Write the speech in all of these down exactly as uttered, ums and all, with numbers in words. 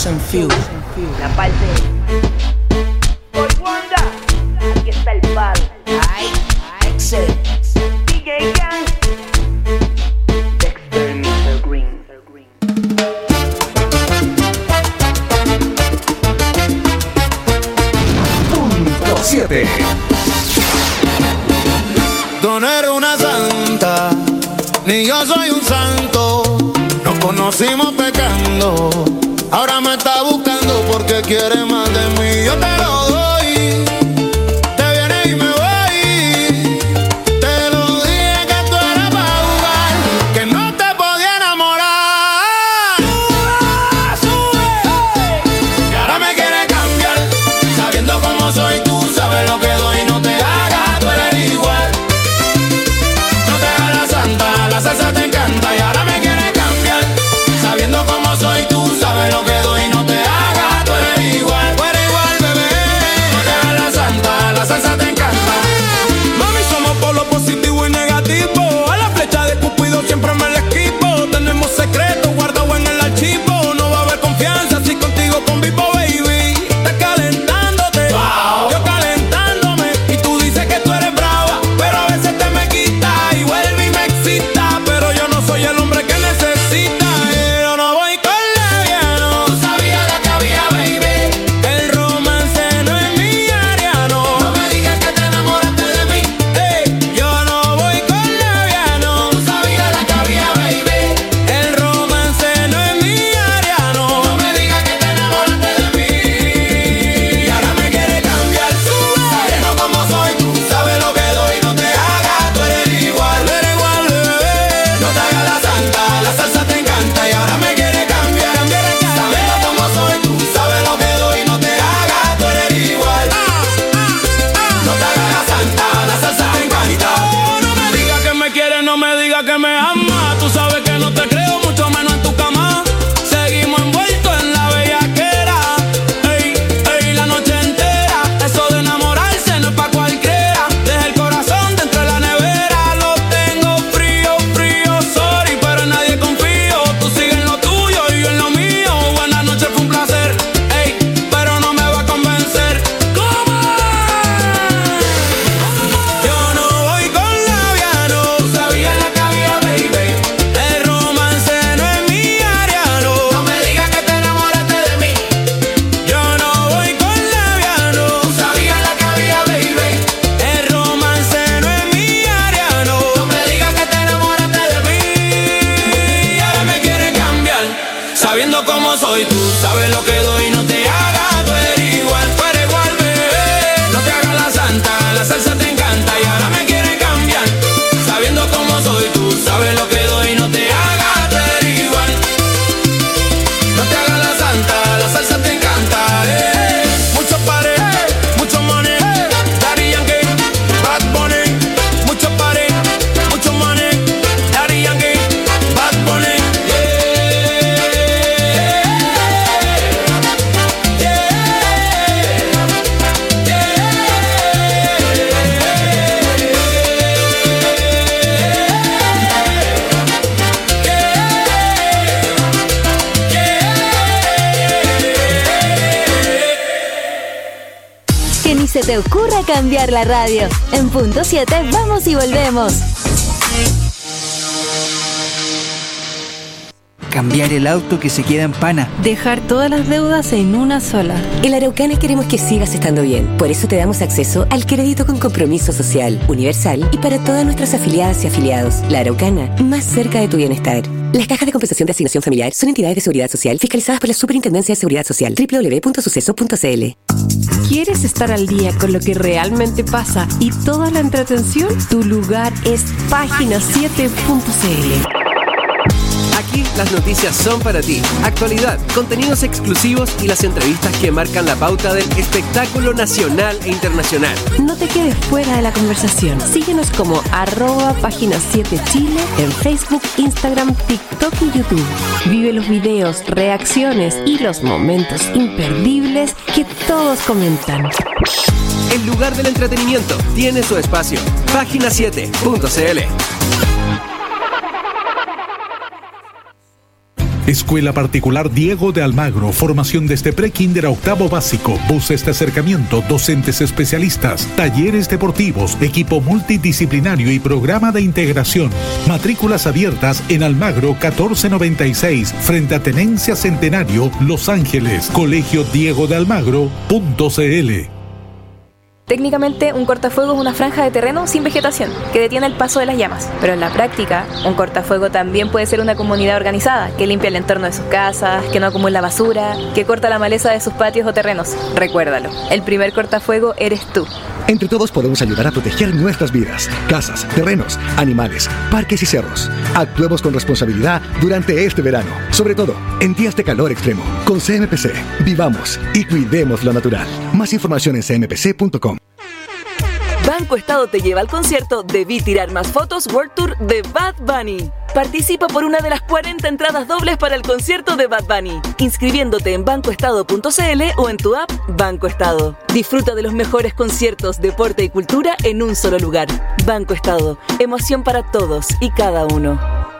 Ocean View. La parte. Por Wanda, aquí está el palo. Ay, Excel. D J Gang. Dexter mister Green. Punto siete. Tú no eres una santa, ni yo soy un santo. Nos conocimos pecando. Ahora me está buscando porque quiere más de mí. Yo te lo doy, te vienes y me voy. Te lo dije que tú eras para jugar, que no te podía enamorar. Sube, sube. Y ahora me quiere cambiar, sabiendo cómo soy. Tú sabes lo que doy, no te hagas, tú eres igual. No te hagas la santa, la salsa te encanta. Y ahora me quiere cambiar, sabiendo cómo soy. Tú sabes lo que doy, no te hagas, tú eres igual. Tú eres igual, bebé. No te hagas la santa, la salsa te encanta. Mami, somos por lo positivo y negativo. A la flecha de Cupido siempre me la esquivo. Tenemos secretos guardados en el archivo. No va a haber confianza si contigo convivo, baby. Estás calentándote, wow. Yo calentándome. Y tú dices que tú eres brava, pero a veces te me quita y vuelve y me excita. Pero yo no soy el hombre que necesita. Yo no voy con leviano. Tú sabías lo que había, baby. El romance no es mi área, no. No me digas que te enamoraste de mí. Hey, yo no voy con leviano. Tú sabías lo que había, baby. El romance no es mi área, no. No me digas que te enamoraste de mí. Y ahora me quiere cambiar, sube. Sabiendo cómo soy, tú sabes lo que doy. No te hagas, tú eres igual. Tú eres igual, bebé. No te hagas la santa, la salsa te encanta. Y ahora me quiere cambiar, cambiar, cambiar. Sabiendo cómo soy, tú sabes lo que doy. No te hagas, tú eres igual. No te hagas la santa, la salsa te encanta. No me digas que me quieres, no me digas que me amas. Tú sabes que no te creo, mucho menos en tu cama. Seguimos envueltos en la bellaquera. Ey, ey, la noche entera. Eso de enamorarse no es pa' cualquiera. Deja el corazón dentro de la nevera. Lo tengo frío, frío, sorry, pero en nadie confío. Tú sigues en lo tuyo y yo en lo mío. Buenas noches, fue un placer. Ey, pero no me va a convencer. ¿Cómo? Yo no voy con labiano. Tú sabías la que había, baby. El romance no es mi área, no. No me digas que te enamoraste de mí. Yo no voy con labiano. Tú sabías la que había, baby. El romance no es mi área, no. No me digas que te enamoraste de mí. Y ahora me quiere cambiar, sabiendo cómo soy. Tú sabes lo que doy, no te hagas, tú eres igual. Tú eres igual, bebé. No te hagas la santa, la salsa te encanta. Y ahora me quiere cambiar, sabiendo cómo soy. Tú sabes lo que doy, no te hagas, tú eres igual. No te hagas la santa, la salsa te encanta. Eh. Muchos pares, mucho money. Daddy Yankee, Bad Bunny. Muchos pares, mucho money. Daddy Yankee, Bad Bunny. Que ni se te ocurra cambiar la radio. En punto siete vamos y volvemos. Cambiar el auto que se queda en pana. Dejar todas las deudas en una sola. En la Araucana queremos que sigas estando bien. Por eso te damos acceso al crédito con compromiso social, universal y para todas nuestras afiliadas y afiliados. La Araucana, más cerca de tu bienestar. Las cajas de compensación de asignación familiar son entidades de seguridad social fiscalizadas por la Superintendencia de Seguridad Social. doble u doble u doble u punto suceso punto c l. ¿Quieres estar al día con lo que realmente pasa y toda la entretención? Tu lugar es página siete punto c l. Aquí las noticias son para ti. Actualidad, contenidos exclusivos y las entrevistas que marcan la pauta del espectáculo nacional e internacional. No te quedes fuera de la conversación. Síguenos como arroba página siete Chile en Facebook, Instagram, TikTok y YouTube. Vive los videos, reacciones y los momentos imperdibles que todos comentan. El lugar del entretenimiento tiene su espacio. página siete punto c l. Escuela Particular Diego de Almagro, formación desde pre-kinder a octavo básico, buses de acercamiento, docentes especialistas, talleres deportivos, equipo multidisciplinario y programa de integración. Matrículas abiertas en Almagro catorce noventa y seis, frente a Tenencia Centenario, Los Ángeles. Colegio Diego de Almagro punto c l. Técnicamente, un cortafuego es una franja de terreno sin vegetación que detiene el paso de las llamas. Pero en la práctica, un cortafuego también puede ser una comunidad organizada que limpia el entorno de sus casas, que no acumula basura, que corta la maleza de sus patios o terrenos. Recuérdalo, el primer cortafuego eres tú. Entre todos podemos ayudar a proteger nuestras vidas, casas, terrenos, animales, parques y cerros. Actuemos con responsabilidad durante este verano, sobre todo en días de calor extremo. Con C M P C, vivamos y cuidemos lo natural. Más información en c m p c punto com. Banco Estado te lleva al concierto Debí Tirar Más Fotos World Tour de Bad Bunny. Participa por una de las cuarenta entradas dobles para el concierto de Bad Bunny, inscribiéndote en banco estado punto c l o en tu app Banco Estado. Disfruta de los mejores conciertos, deporte y cultura en un solo lugar. Banco Estado, emoción para todos y cada uno.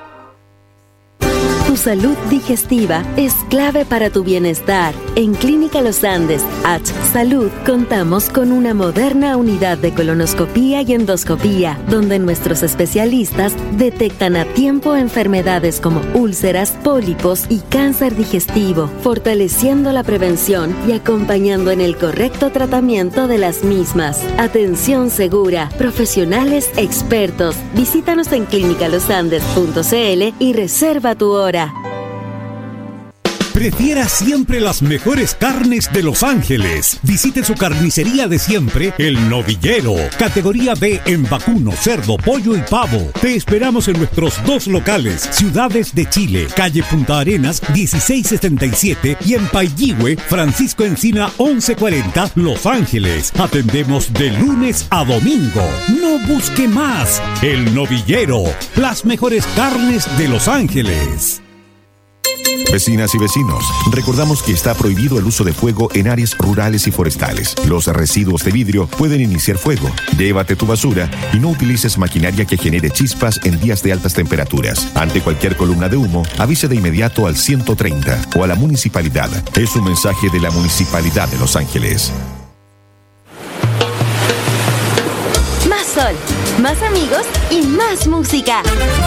Tu salud digestiva es clave para tu bienestar. En Clínica Los Andes, H Salud, contamos con una moderna unidad de colonoscopía y endoscopía, donde nuestros especialistas detectan a tiempo enfermedades como úlceras, pólipos y cáncer digestivo, fortaleciendo la prevención y acompañando en el correcto tratamiento de las mismas. Atención segura, profesionales expertos. Visítanos en clínica los andes punto c l y reserva tu hora. Prefiera siempre las mejores carnes de Los Ángeles. Visite su carnicería de siempre, El Novillero. Categoría B en vacuno, cerdo, pollo y pavo. Te esperamos en nuestros dos locales, Ciudades de Chile, calle Punta Arenas, dieciséis setenta y siete, y en Pailligüe, Francisco Encina, once cuarenta, Los Ángeles. Atendemos de lunes a domingo. No busque más. El Novillero. Las mejores carnes de Los Ángeles. Vecinas y vecinos, recordamos que está prohibido el uso de fuego en áreas rurales y forestales. Los residuos de vidrio pueden iniciar fuego. Llévate tu basura y no utilices maquinaria que genere chispas en días de altas temperaturas. Ante cualquier columna de humo, avise de inmediato al ciento treinta o a la municipalidad. Es un mensaje de la Municipalidad de Los Ángeles. Más sol, más amigos y más música.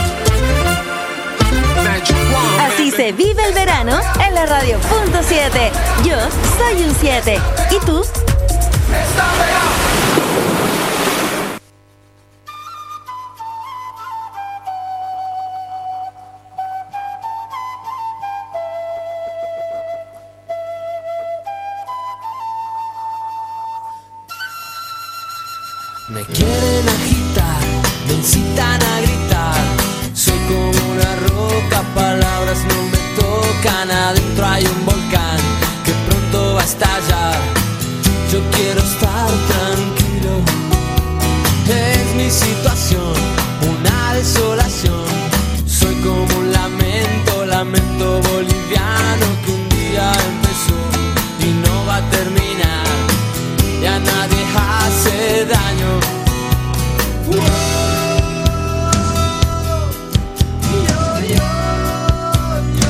Así se vive el verano en la radio punto siete. Yo soy un siete. ¿Y tú? Me quieren agitar, me incitan a gritar. Soy como una roca, palabras no me tocan. Adentro hay un volcán que pronto va a estallar. Yo quiero estar tranquilo. Es mi situación, una desolación. Soy como un lamento, lamento boliviano que un día empezó y no va a terminar. Y a nadie hace daño. Wow.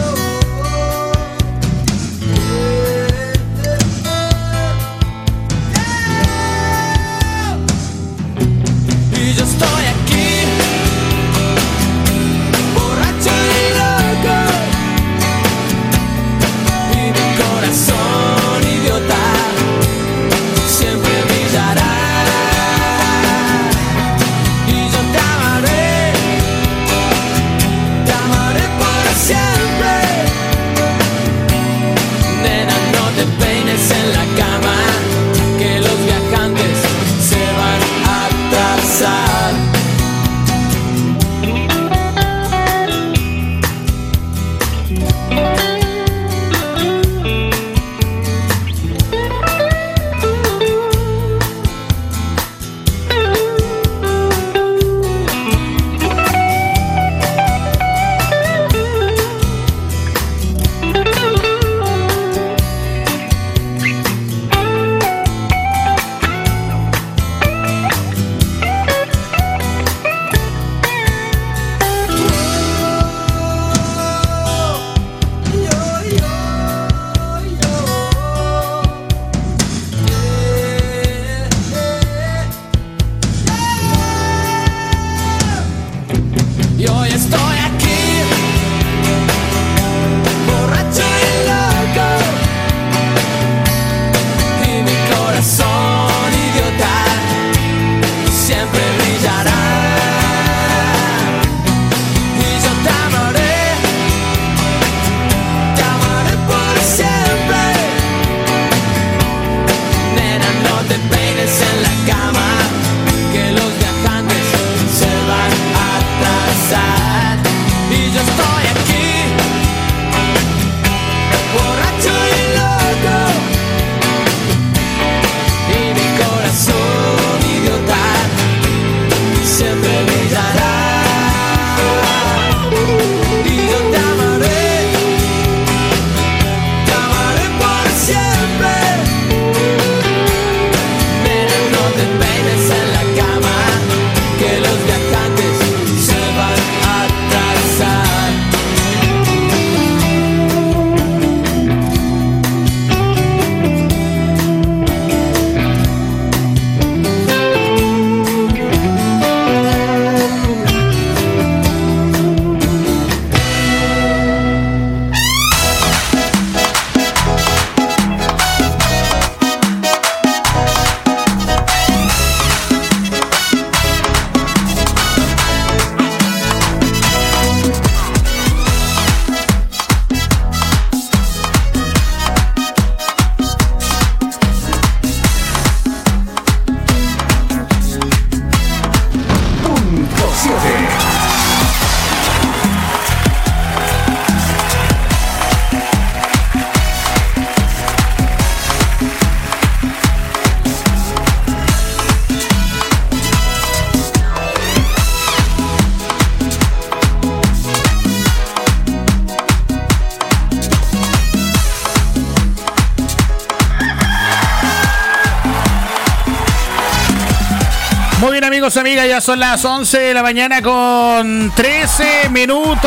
Muy bien, amigos, amigas, ya son las once de la mañana con trece minutos.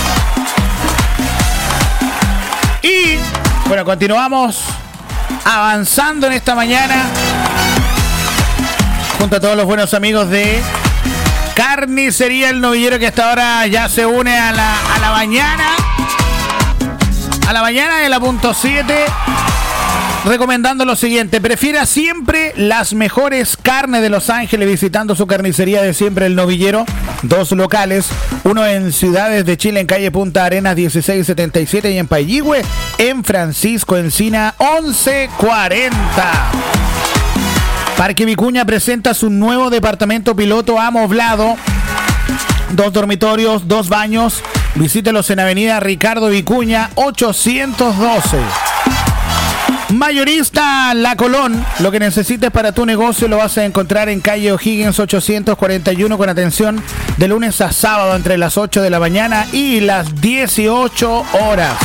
Y, bueno, continuamos avanzando en esta mañana junto a todos los buenos amigos de Carnicería El Novillero, que hasta ahora ya se une a la, a la mañana. A la mañana de la punto siete. Recomendando lo siguiente: prefiera siempre las mejores carnes de Los Ángeles visitando su carnicería de siempre El Novillero. Dos locales, uno en Ciudades de Chile en calle Punta Arenas dieciséis setenta y siete y en Payihue en Francisco Encina once cuarenta. Parque Vicuña presenta su nuevo departamento piloto amoblado, dos dormitorios, dos baños. Visítelos en avenida Ricardo Vicuña ochocientos doce. Mayorista La Colón, lo que necesites para tu negocio lo vas a encontrar en calle O'Higgins ochocientos cuarenta y uno, con atención de lunes a sábado entre las ocho de la mañana y las dieciocho horas.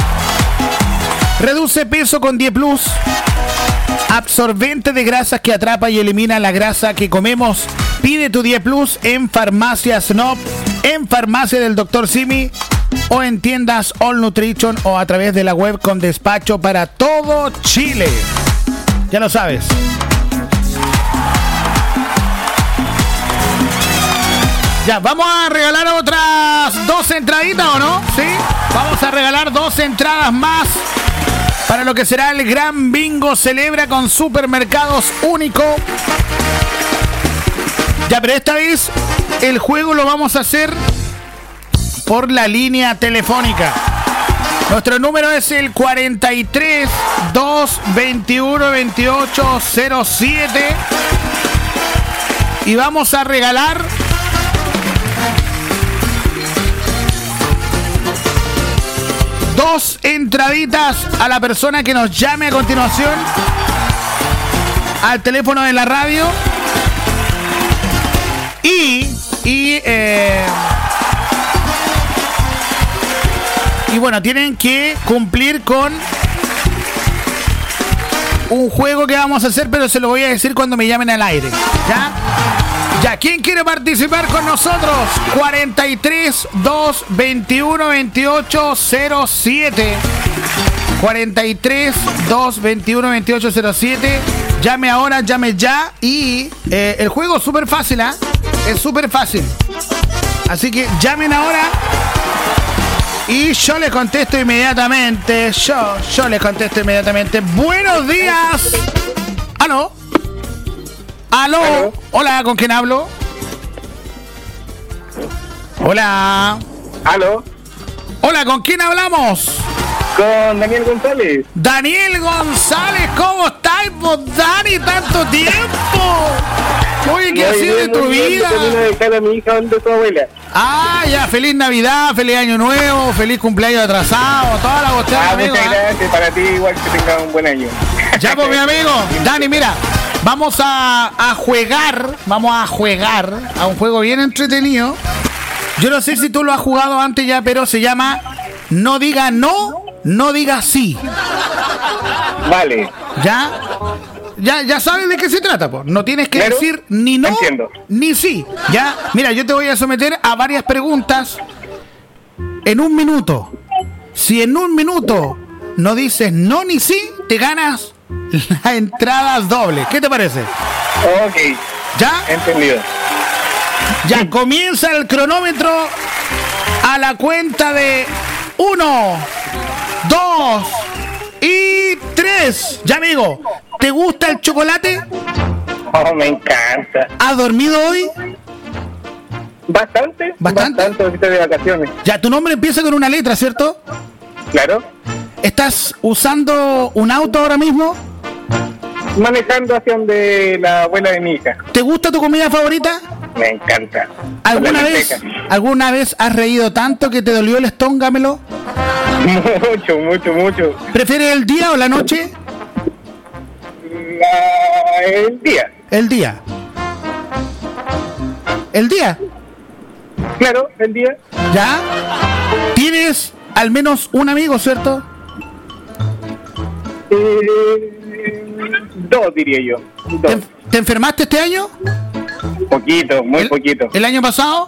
Reduce peso con diez plus, absorbente de grasas que atrapa y elimina la grasa que comemos. Pide tu diez plus en Farmacia Snob, en Farmacia del doctor Simi o en tiendas All Nutrition o a través de la web con despacho para todo Chile. Ya lo sabes. Ya, vamos a regalar otras dos entraditas, ¿o no? ¿Sí? Vamos a regalar dos entradas más para lo que será el Gran Bingo Celebra con Supermercados Único. Ya, pero esta vez el juego lo vamos a hacer por la línea telefónica. Nuestro número es el cuarenta y tres, dos, veintiuno, veintiocho, cero siete. Y vamos a regalar dos entraditas a la persona que nos llame a continuación al teléfono de la radio. Y, y, eh, y bueno, tienen que cumplir con un juego que vamos a hacer, pero se lo voy a decir cuando me llamen al aire. ¿Ya? Ya, ¿quién quiere participar con nosotros? cuarenta y tres, dos, veintiuno, veintiocho, cero siete. cuarenta y tres, dos, veintiuno, veintiocho, cero siete. Llame ahora, llame ya. Y eh, el juego es súper fácil, ¿ah? ¿eh? Es súper fácil. Así que llamen ahora y yo les contesto inmediatamente. Yo, yo les contesto inmediatamente. Buenos días. ¿Aló? ¿Aló? ¿Aló? Hola, ¿con quién hablo? Hola. ¿Aló? Hola, ¿con quién hablamos? Con Daniel González. Daniel González, ¿cómo estás, vos, Dani? ¡Tanto tiempo! Oye, ¿qué ha sido de tu vida? Termino de dejar a mi hija donde su abuela. Ah, ya, feliz Navidad, feliz Año Nuevo, feliz cumpleaños atrasado, toda la cuestión, ah, amigo. Muchas gracias, para ti igual que tengas un buen año. Ya, pues, mi amigo. Dani, mira, vamos a, a jugar, vamos a jugar a un juego bien entretenido. Yo no sé si tú lo has jugado antes ya, pero se llama No diga no, no diga sí. Vale. ¿Ya? Ya, ya sabes de qué se trata, pues. No tienes que claro, decir ni no, entiendo. Ni sí. Ya, mira, yo te voy a someter a varias preguntas en un minuto. Si en un minuto no dices no ni sí, te ganas la entrada doble. ¿Qué te parece? Ok. ¿Ya? Entendido. Ya, comienza el cronómetro a la cuenta de uno, dos y tres. Ya, amigo, ¿te gusta el chocolate? Oh, me encanta. ¿Has dormido hoy? Bastante. ¿Bastante? Bastante, ahorita de vacaciones. Ya, tu nombre empieza con una letra, ¿cierto? Claro. ¿Estás usando un auto ahora mismo? Manejando hacia donde la abuela de mi hija. ¿Te gusta tu comida favorita? Me encanta. ¿Alguna vez, ¿Alguna vez has reído tanto que te dolió el estómago? Mucho, mucho, mucho. ¿Prefieres el día o la noche? La... El día. El día. ¿El día? Claro, el día. ¿Ya? ¿Tienes al menos un amigo, cierto? Eh, dos, diría yo. Dos. ¿Te, ¿Te enfermaste este año? Poquito, muy ¿El, poquito. ¿El año pasado?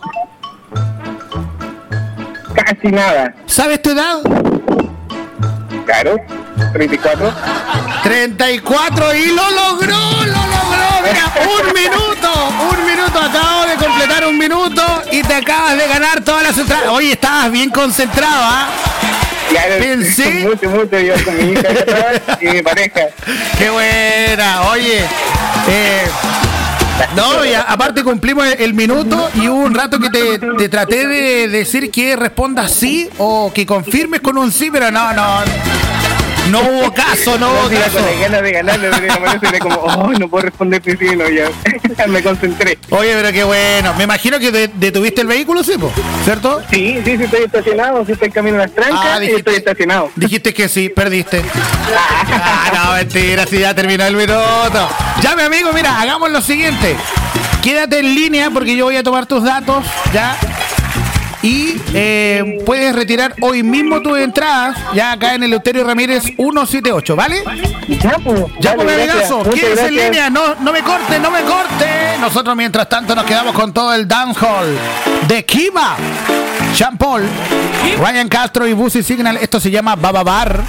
Casi nada. ¿Sabes tu edad? Claro, treinta y cuatro. treinta y cuatro y lo logró, lo logró. Mira, un minuto, un minuto. Acabo de completar un minuto y te acabas de ganar todas las entradas. Oye, estabas bien concentrado, ¿ah? Claro, pensé. Mucho, mucho. Yo con mi hija y mi pareja. Qué buena. Oye, eh. No, y a, aparte cumplimos el, el minuto y hubo un rato que te, te traté de decir que respondas sí o que confirmes con un sí, pero no, no. No hubo caso, no hubo no, caso. Con las ganas de ganarle, pero me parece como, oh, no puedo responder que sí, no, ya. Me concentré. Oye, pero qué bueno. Me imagino que de, detuviste el vehículo, ¿sí, po? ¿Cierto? Sí, sí, sí, estoy estacionado, sí estoy en camino a las trancas ah, dijiste, y estoy estacionado. Dijiste que sí, perdiste. Ah, no, mentira, si ya terminó el minuto. Ya, mi amigo, mira, hagamos lo siguiente. Quédate en línea porque yo voy a tomar tus datos, ¿ya? Y eh, puedes retirar hoy mismo tus entradas, ya acá en el Eleuterio Ramírez ciento setenta y ocho, ¿vale? Ya, pues. Ya, pues, amigazo, quédese en línea, no, no me corte, no me corte. Nosotros, mientras tanto, nos quedamos con todo el dancehall de Kiva, Sean Paul, Ryan Castro y Busy Signal. Esto se llama Baba Bar.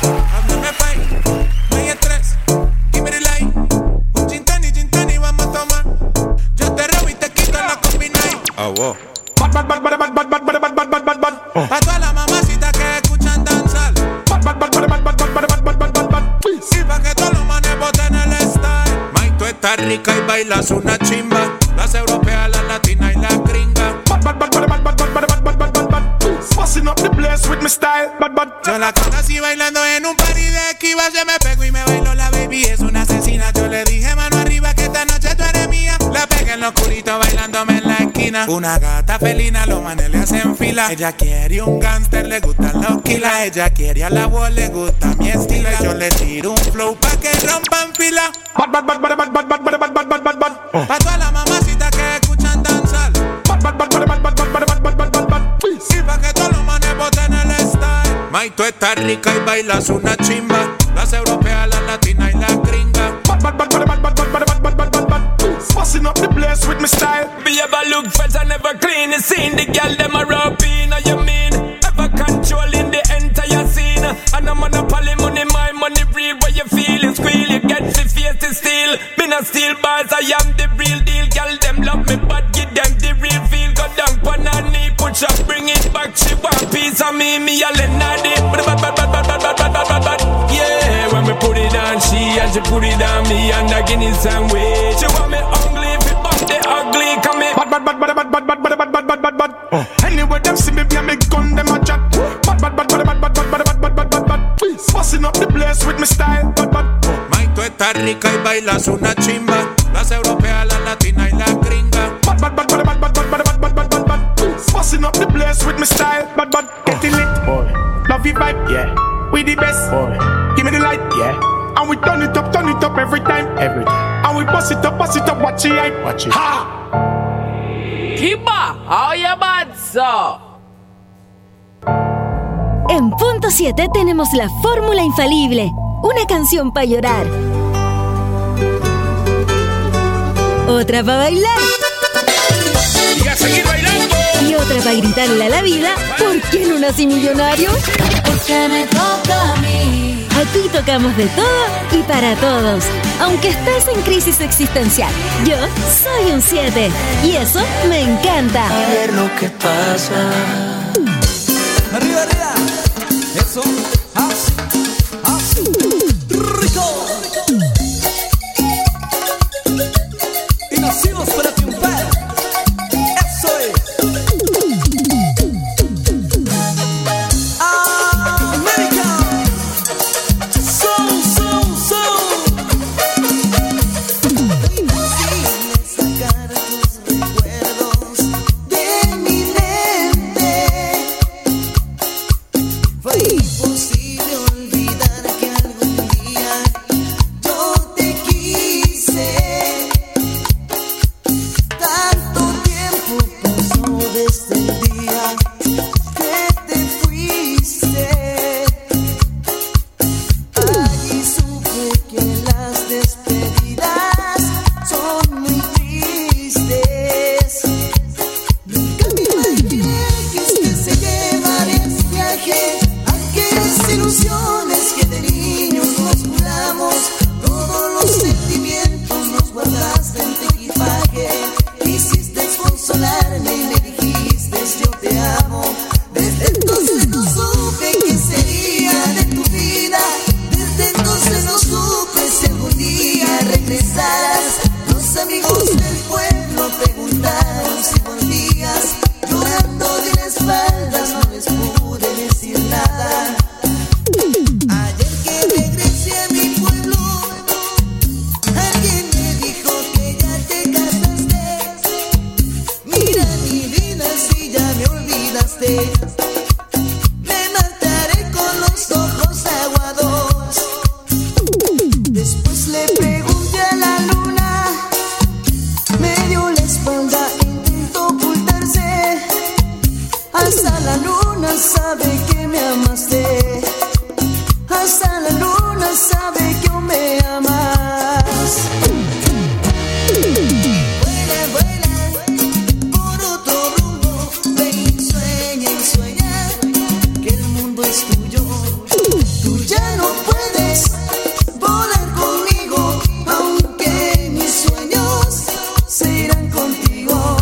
Oh, wow. Bad, bad, bad, bad, bad, bad, bad, bad, bad, bad, bad. Oh. A todas las mamacitas que escuchan danzar. Bad, bad, bad, bad, bad, bad, bad, bad, bad, bad, bad, bad. Y pa' que todos los manes boten el style. May, tú estás rica y bailas una chimba. Las europeas, las latinas y las gringas. Bad, bad, bad, bad, bad, bad, bad, bad, bad, bad, bad, bad. Busting up the place with my style. Bad, bad. Yo la conocí bailando en un party de Kiva. Se me pegó y me bailó la baby. Es una asesina. Yo le dije mano arriba que esta noche tú eres mía. La pegué en lo oscurito bailándome en la esquina. Una gata felina, los manes le hacen fila. Ella quiere un gangster, le gustan los kilas. Ella quiere a la voz, le gusta mi estilo. Yo le tiro un flow pa' que rompan fila. Bad, bad, bad, bad, bad, bad, bad, bad, bad, bad, bad, bad. Pa' todas las mamacitas que escuchan danzar. Bad, bad, bad, bad, bad, bad, bad, bad, bad, bad, bad, bad. Y pa' que todos los manes boten el style. May, tú estás rica y bailas una chimba. Las europeas, las latinas y las gringas. Bad, bad, bad, bad, bad, bad, bad, bad, bad, bad, bad, bad. Busting up the place with my style. Me ever look fresh and never clean. You seen the girl them a rub in. You mean ever controlling the entire scene? And I'm monopoly money, my money real. Where you feel it squeal, you get the face to steal. Me not steal bars, I am the real deal. Girl them love me, but give them the real feel. Go down pon her knee, push up, bring it back. She want piece of me, me a Lenardi. Bad, bad, bad, bad, bad, bad, bad, bad, bad, bad. Yeah, when me put it on she and she put it on me and I give it some way. She want me ugly, if it bump the ugly, come me bad, bad, bad, bad, bad, bad, bad, bad, bad, bad, bad, bad, bad. Oh. Anyway, them see me be a me gun, them a chat. Bad, bad, bad, bad, bad, bad, bad, bad, bad, bad, bad, bad. Busting up the place with my style, bad, bad. Oh. May, tú estás rica y bailas una chimba. Las europeas, las latinas y las gringas. Bad, bad, bad, bad, bad, bad, bad, bad, bad, bad, bad, bad. Busting up the place with my style, bad, bad. Get it lit, boy. Love you vibe, yeah. We the best, boy. Give me the light, yeah. And we turn it up, turn it up every time, every time. And we bust it up, bust it up, watch it, hype, watch it. Ha! Kiba, how you bad, so? En punto siete tenemos la fórmula infalible. Una canción para llorar. Otra para bailar. Y a seguir bailando. Y otra para gritarle a la vida. ¿Por qué no nací millonario? Porque me toca a mí. Aquí tocamos de todo y para todos. Aunque estés en crisis existencial, yo soy un siete. Y eso me encanta. A ver lo que pasa. Arriba, arriba. Eso. Así. Así. Rico. Y nacimos para triunfar. Eso es. América. Soul, soul, soul. Imposible sacar tus recuerdos de mi mente. Fue imposible Tú ya no puedes volar conmigo, aunque mis sueños se irán contigo.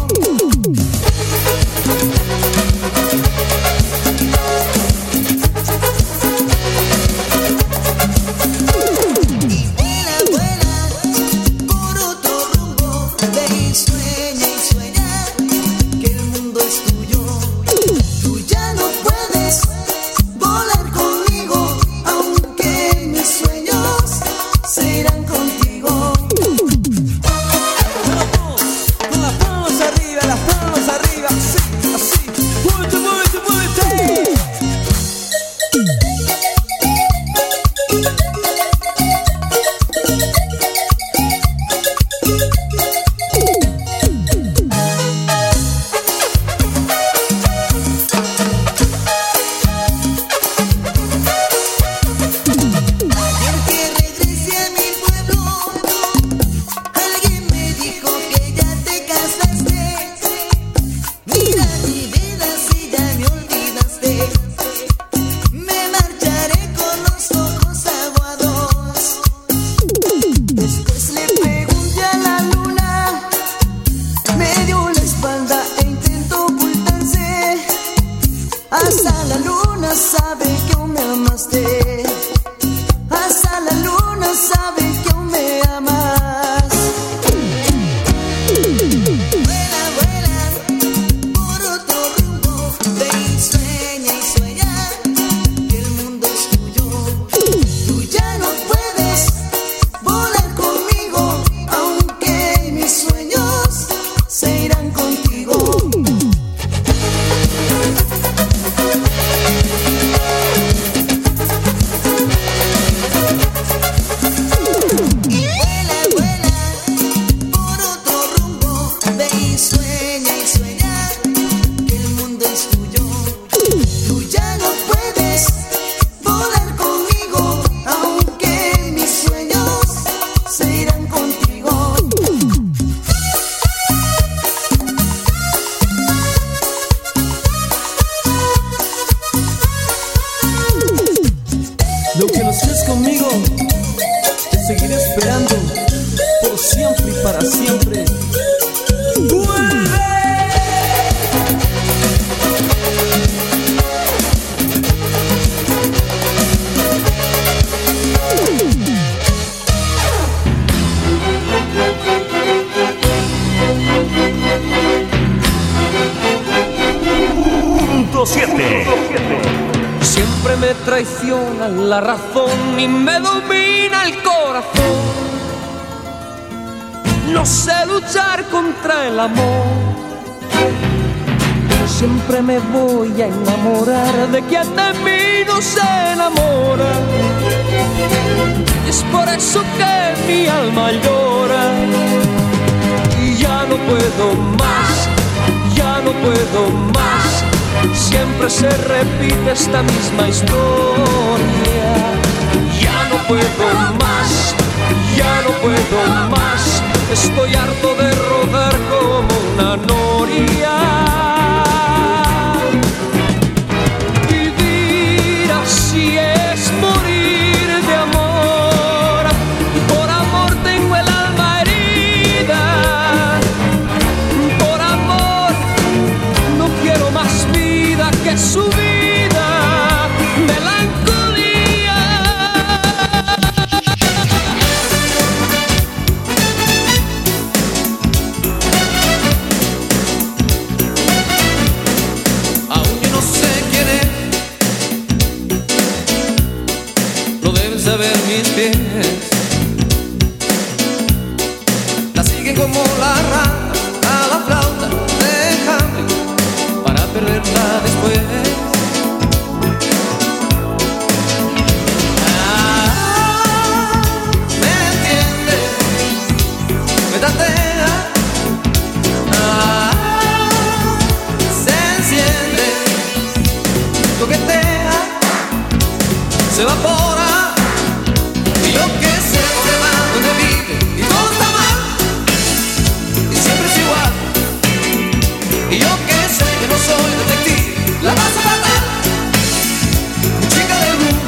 Y vuela, vuela por otro rumbo, ve y sueña y sueña que el mundo es tuyo. Tú ya no puedes volar conmigo, aunque mis sueños se irán contigo. Con las palmas arriba, las palmas arriba, así, así. Muévete, muévete, muévete. Ayer que regresé a mi pueblo, alguien me dijo que ya te casaste. Mira mi vida si ya me olvidaste. Me marcharé con los ojos aguados. Después le pregunté a la luna, me dio la espalda e intentó ocultarse. Hasta la luna sabe que aún me amaste. Hasta la luna sabe que aún me amas. Vuela, vuela por otro rumbo, ve y sueña y sueña que el mundo es tuyo. Tú ya no puedes volar conmigo, aunque mis sueños se irán contigo. Y vuela, vuela por otro rumbo, ve y sueña y sueña que el mundo es tuyo. Tú ya no puedes volar conmigo, aunque mis sueños se irán contigo. Lo que no haces conmigo, te seguiré esperando por siempre y para siempre. ¡Vuelve! Punto siete. Siempre me traiciona la razón y me domina el corazón. No sé luchar contra el amor, pero siempre me voy a enamorar de quien de mí no se enamora. Y es por eso que mi alma llora. Y ya no puedo más, ya no puedo más. Siempre se repite esta misma historia. Ya no puedo más, ya no puedo más. Estoy harto de rodar como una noria. Vivir así es morir de amor. Por amor tengo el alma herida. Por amor no quiero más vida que su vida. Melancolía. Aunque no sé quién es, lo deben saber mis pies. La siguen como la rana a la flauta de Hamlet para perderla después. Ah, me entiende, me tantea. Ah, se enciende, toquetea, se evapora. Y yo que sé dónde va, dónde vive y todo está mal. Y siempre es igual. Y yo que sé que no soy detective, la vas a matar. Chica del mundo.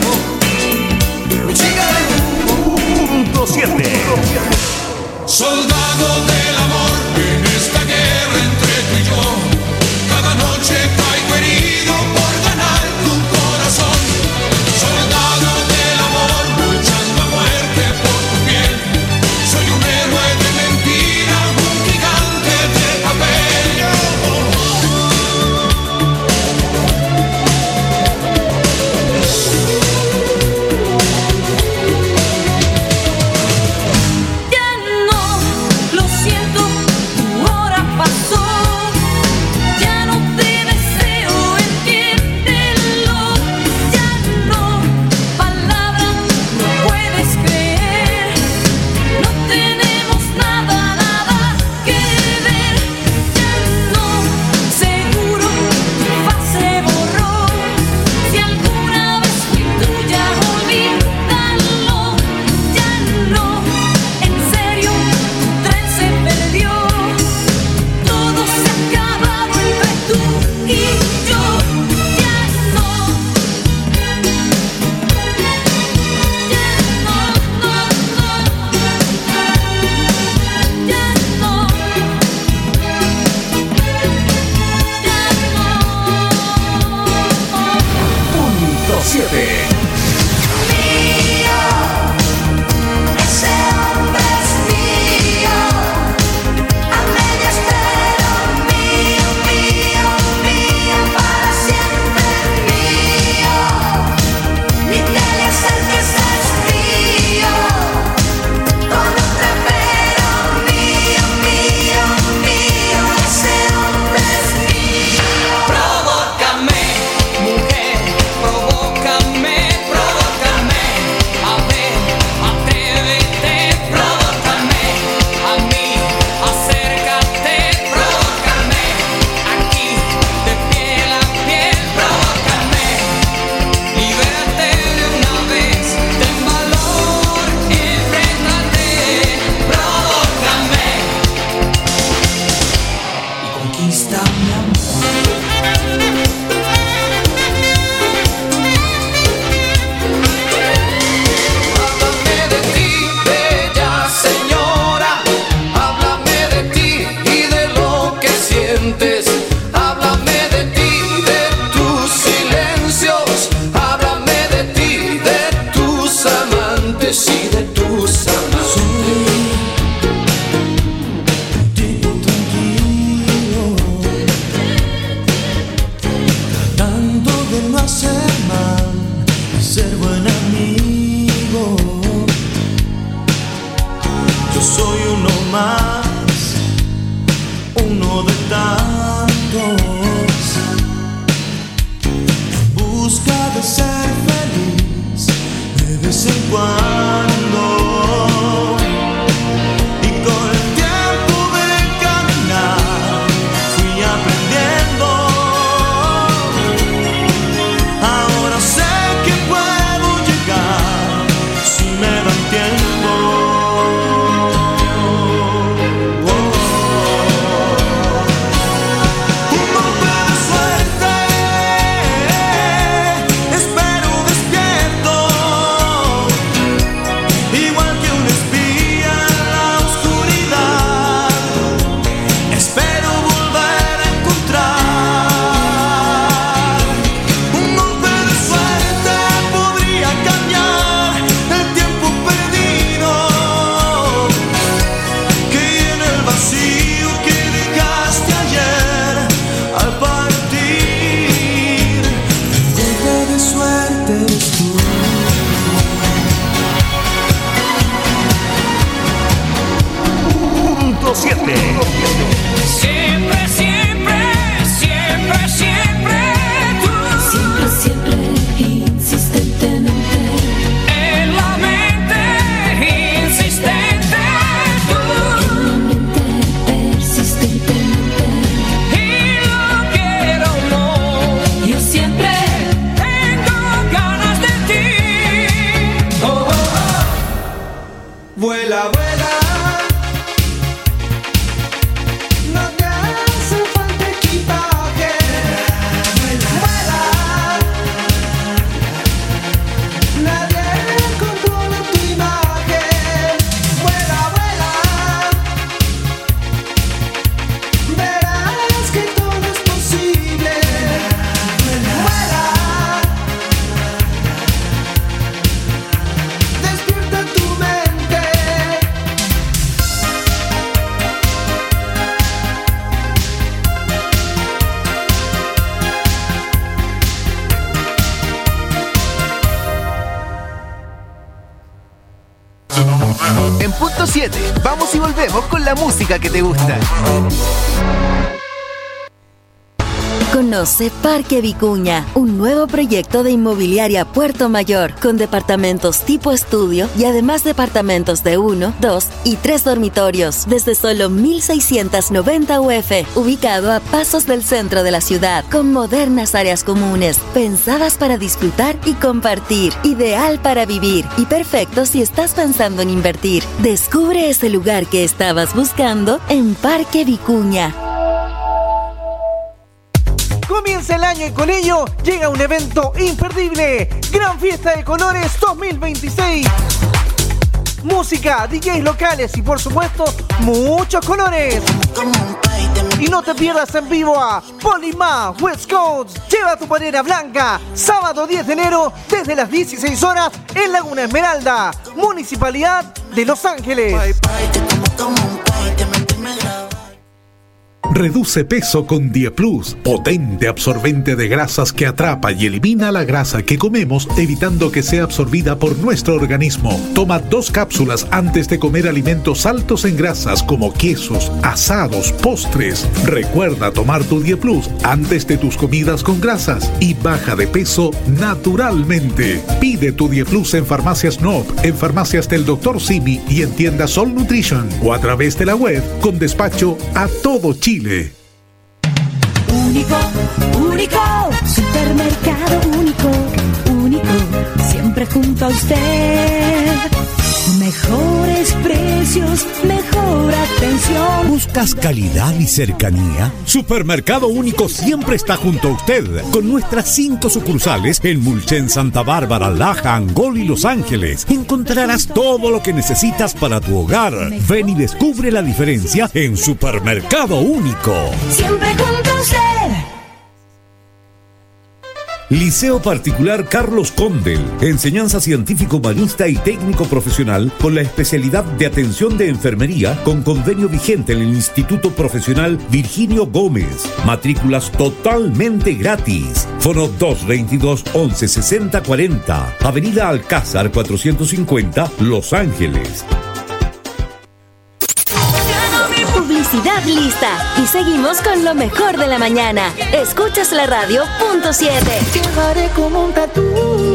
ser buen amigo. Yo soy uno más, uno de tantos. En busca de ser feliz de vez en cuando. Y con el tiempo de caminar fui aprendiendo. Ahora sé que puedo llegar si me dan tiempo. siete. Siempre, siempre, siempre, siempre tú. Siempre, siempre, insistentemente. En la mente, insistente tú. En la mente, persistentemente. Y lo quiero o no, yo siempre tengo ganas de ti. Oh, oh, oh. Vuela, vuela. En punto siete, vamos y volvemos con la música que te gusta. Conoce Parque Vicuña, un nuevo proyecto de inmobiliaria Puerto Mayor, con departamentos tipo estudio y además departamentos de uno, dos y tres dormitorios, desde solo mil seiscientos noventa U F, ubicado a pasos del centro de la ciudad, con modernas áreas comunes, pensadas para disfrutar y compartir, ideal para vivir y perfecto si estás pensando en invertir. Descubre ese lugar que estabas buscando en Parque Vicuña. Comienza el año y con ello llega un evento imperdible. Gran Fiesta de Colores dos mil veintiséis. Música, D Js locales y por supuesto muchos colores. Y no te pierdas en vivo a Polima West Coast. Lleva tu polera blanca. Sábado diez de enero desde las dieciséis horas en Laguna Esmeralda, Municipalidad de Los Ángeles. Reduce peso con Dieplus, potente absorbente de grasas que atrapa y elimina la grasa que comemos, evitando que sea absorbida por nuestro organismo. Toma dos cápsulas antes de comer alimentos altos en grasas como quesos, asados, postres. Recuerda tomar tu Dieplus antes de tus comidas con grasas y baja de peso naturalmente. Pide tu Dieplus en Farmacias Nob, en Farmacias del doctor Simi y en tiendas Sol Nutrition o a través de la web con despacho a todo Chile. Único, único, supermercado único, único, siempre junto a usted. Mejores precios, mejor atención. ¿Buscas calidad y cercanía? Supermercado Único siempre está junto a usted, con nuestras cinco sucursales en Mulchen, Santa Bárbara, Laja, Angol y Los Ángeles. Encontrarás todo lo que necesitas para tu hogar. Ven y descubre la diferencia en Supermercado Único. Siempre junto a usted. Liceo Particular Carlos Condel, enseñanza científico humanista y técnico profesional con la especialidad de atención de enfermería con convenio vigente en el Instituto Profesional Virginio Gómez. Matrículas totalmente gratis. Fono dos veintidós once sesenta cuarenta. Avenida Alcázar cuatrocientos cincuenta, Los Ángeles. Publicidad lista. Y seguimos con lo mejor de la mañana. Escuchas la radio punto siete. Llevaré como un tatú.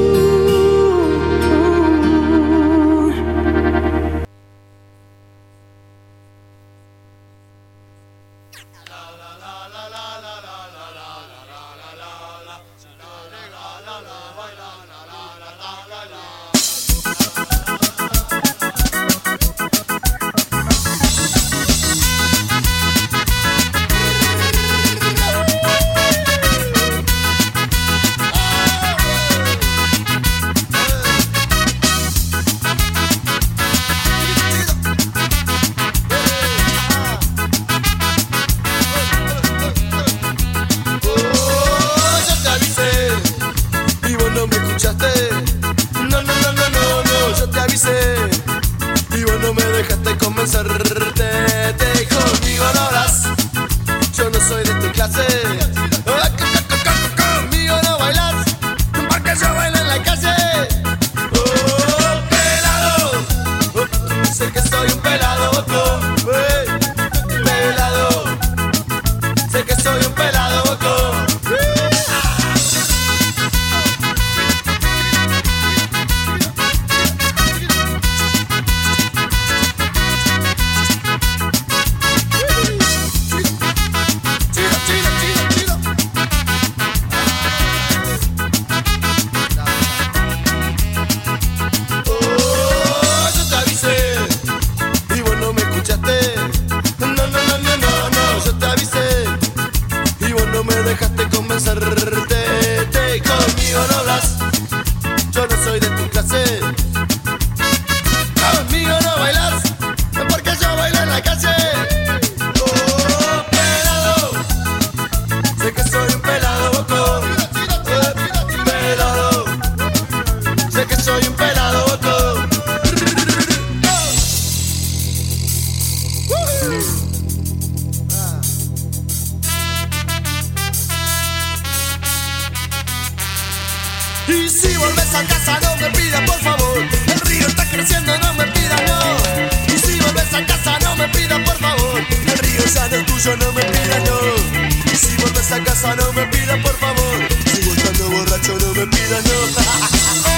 Y si volves a casa no me pidas por favor, el río está creciendo, no me pidas no. Y si volves a casa no me pidas por favor, el río ya no es tuyo, no me pidas no. Y si volves a casa no me pidas por favor, sigo estando borracho, no me pidas no.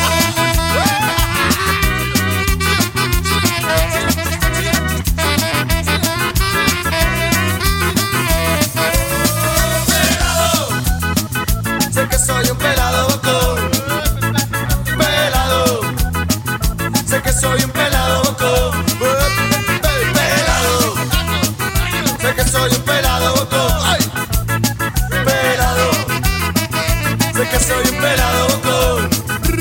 Soy un pelado bocón, pelado. Sé que soy un pelado bocón, pelado. Sé que soy un pelado bocón, ay, pelado. Sé que soy un pelado bocón.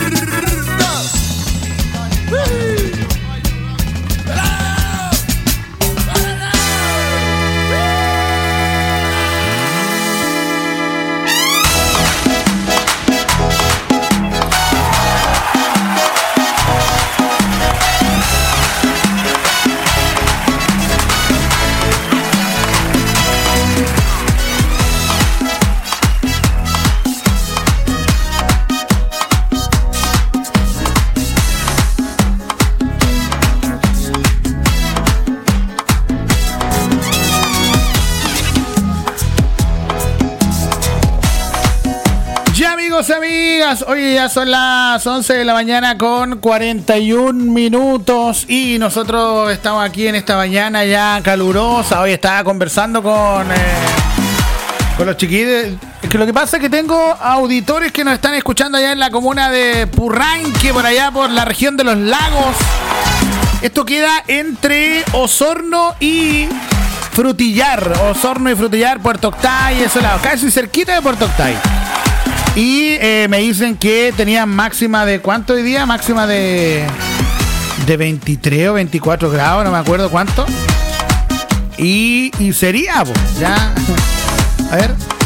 Amigas, oye, ya son las once de la mañana con cuarenta y un minutos y nosotros estamos aquí en esta mañana ya calurosa. Hoy estaba conversando con, eh, con los chiquillos. Es que lo que pasa es que tengo auditores que nos están escuchando allá en la comuna de Purranque, por allá por la región de los lagos. Esto queda entre Osorno y Frutillar. Osorno y Frutillar, Puerto Octay, ese lado, casi cerquita de Puerto Octay. Y eh, me dicen que tenían máxima de ¿cuánto hoy día? Máxima de de veintitrés o veinticuatro grados, no me acuerdo cuánto. Y, y sería, pues, ya. A ver,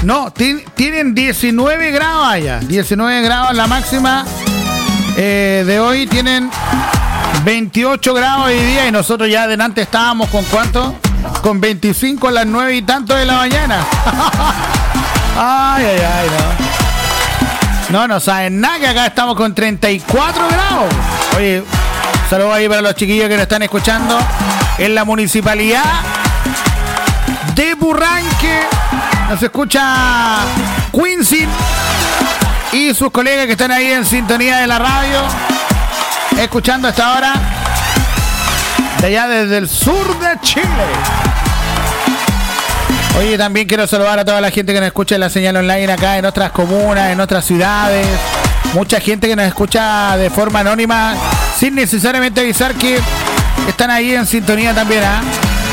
No, t- tienen diecinueve grados allá. diecinueve grados la máxima eh, de hoy. Tienen veintiocho grados hoy día y nosotros ya adelante estábamos con ¿cuánto? Con veinticinco a las nueve y tanto de la mañana. Ay, ay, ay, no. No, no saben nada que acá estamos con treinta y cuatro grados. Oye, saludos ahí para los chiquillos que nos están escuchando en la municipalidad de Burranque. Nos escucha Quincy y sus colegas que están ahí en sintonía de la radio, escuchando a esta hora de allá desde el sur de Chile. Oye, también quiero saludar a toda la gente que nos escucha en la señal online acá en otras comunas, en otras ciudades. Mucha gente que nos escucha de forma anónima sin necesariamente avisar que están ahí en sintonía también, ¿ah?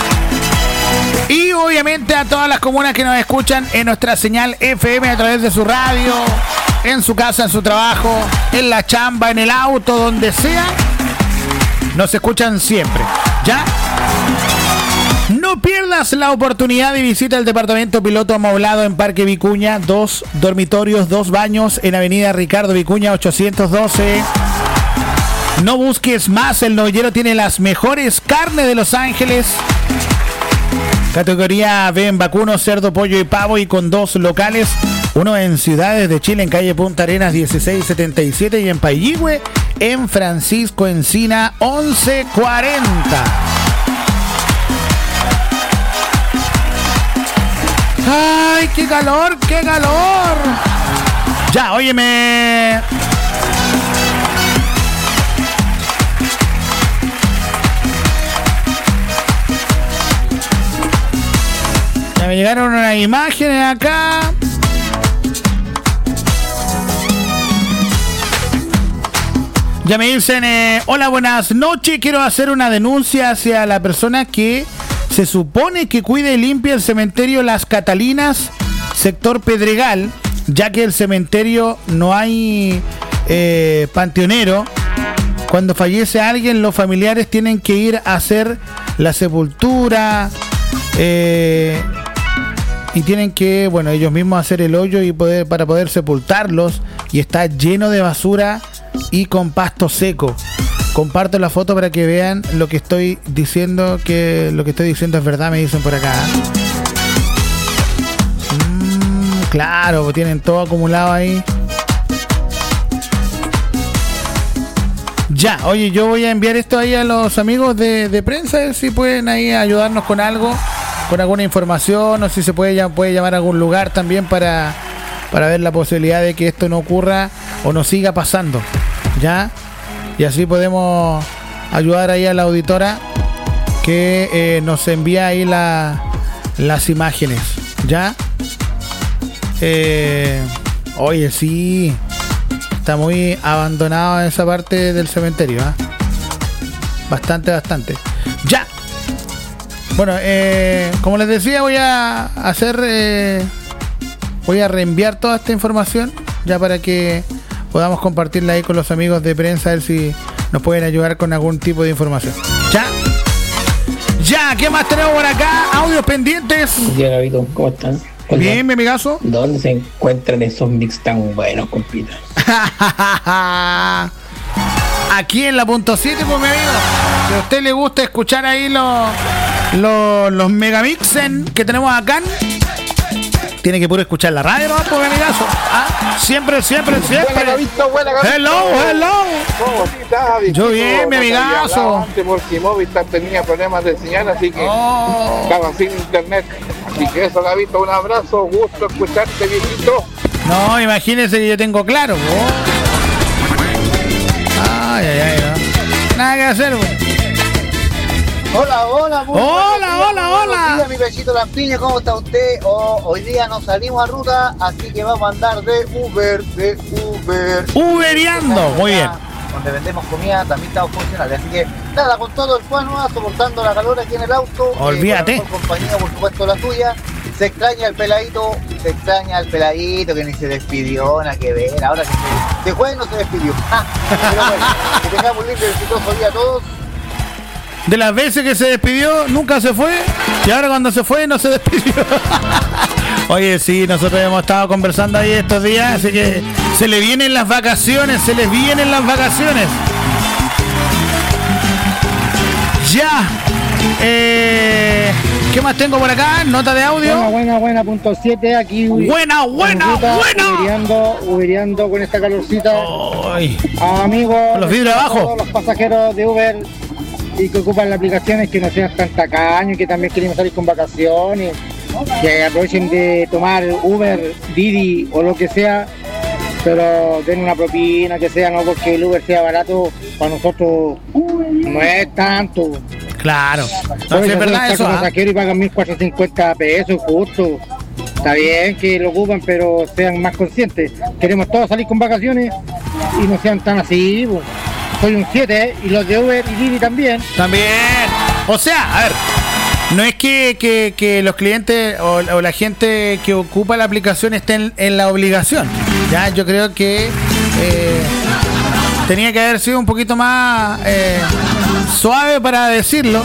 Y obviamente a todas las comunas que nos escuchan en nuestra señal F M a través de su radio, en su casa, en su trabajo, en la chamba, en el auto, donde sea, nos escuchan siempre, ¿ya? No pierdas la oportunidad de visitar el departamento piloto amoblado en Parque Vicuña, dos dormitorios, dos baños en Avenida Ricardo Vicuña ochocientos doce. No busques más, el novillero tiene las mejores carnes de Los Ángeles. Categoría B en vacuno, cerdo, pollo y pavo, y con dos locales, uno en Ciudades de Chile, en calle Punta Arenas dieciséis setenta y siete, y en Payihue, en Francisco Encina once cuarenta. ¡Ay, qué calor, qué calor! Ya, óyeme. Ya me llegaron unas imágenes acá. Ya me dicen, eh, hola, buenas noches. Quiero hacer una denuncia hacia la persona que se supone que cuida y limpia el cementerio Las Catalinas, sector Pedregal, ya que el cementerio no hay eh, panteonero. Cuando fallece alguien, los familiares tienen que ir a hacer la sepultura eh, y tienen que, bueno, ellos mismos hacer el hoyo y poder para poder sepultarlos, y está lleno de basura y con pasto seco. Comparto la foto para que vean lo que estoy diciendo, que lo que estoy diciendo es verdad, me dicen por acá. Mm, claro, tienen todo acumulado ahí. Ya, oye, yo voy a enviar esto ahí a los amigos de, de prensa, a ver si pueden ahí ayudarnos con algo, con alguna información, o si se puede, puede llamar a algún lugar también para, para ver la posibilidad de que esto no ocurra o no siga pasando, ¿ya? Y así podemos ayudar ahí a la auditora que eh, nos envía ahí la, las imágenes, ¿ya? Eh, oye, sí, está muy abandonado esa parte del cementerio, ¿eh? Bastante, bastante. ¡Ya! Bueno, eh, como les decía, voy a hacer... Eh, voy a reenviar toda esta información ya para que podamos compartirla ahí con los amigos de prensa, a ver si nos pueden ayudar con algún tipo de información. ¿Ya? Ya, ¿qué más tenemos por acá? Audios pendientes. Ya, Gabito, ¿cómo están? Bien, mi amigazo. ¿Dónde se encuentran esos mix tan buenos, compita? Aquí en la punto siete, pues, mi amigo. Si a usted le gusta escuchar ahí los, los, los megamixen que tenemos acá, tiene que puro escuchar la radio, ¿no? Pues, mi amigazo. ¿Ah? Siempre, siempre, siempre. Buena, Gabito, buena, Gabito. Hello, hello. ¿Cómo estás, Yo bien, mi amigazo. Antes porque Movistar tenía problemas de señal, así que oh. estaba sin internet. Así que eso, Gabito, un abrazo, gusto escucharte, viejito. No, imagínese que yo tengo claro. Oh. Ay, ay, ay, no. Nada que hacer, güey. Hola, hola, muy hola, hola, hola. Días, mi besito Lampiña, ¿cómo está usted? Oh, hoy día nos salimos a ruta, así que vamos a andar de Uber, de Uber. Uberiando, muy bien. Donde vendemos comida, también estamos funcionales, así que nada, con todo el Juan, soportando la calor aquí en el auto. Olvídate. Eh, con compañía, por supuesto, la tuya. Se extraña el peladito, se extraña el peladito que ni se despidió, nada que ver. Ahora que se, de jueves no se despidió. Ah, pero bueno, que tengamos un lindo y exitoso día a todos. De las veces que se despidió, nunca se fue. Y ahora cuando se fue, no se despidió. Oye, sí, nosotros hemos estado conversando ahí estos días, así que se le vienen las vacaciones, se les vienen las vacaciones. Ya. Eh, ¿Qué más tengo por acá? Nota de audio. Buena, buena, buena, punto siete aquí. Buena, buena, buena. Ubereando, ubereando con esta calorcita. Ay. Amigos, con los vidrios abajo. Todos los pasajeros de Uber y que ocupan las aplicaciones, que no sean tan tacaños, que también queremos salir con vacaciones, que aprovechen de tomar Uber, Didi o lo que sea, pero den una propina que sea, no porque el Uber sea barato, para nosotros no es tanto. Claro, no, es verdad eso. Pasajeros y pagan mil cuatrocientos cincuenta pesos, justo. Está bien que lo ocupan, pero sean más conscientes. Queremos todos salir con vacaciones y no sean tan así. Pues. Soy un siete, ¿eh? Y los de Uber y Didi también. También. O sea, a ver, no es que, que, que los clientes o, o la gente que ocupa la aplicación estén en la obligación. Ya, yo creo que eh, tenía que haber sido un poquito más eh, suave para decirlo.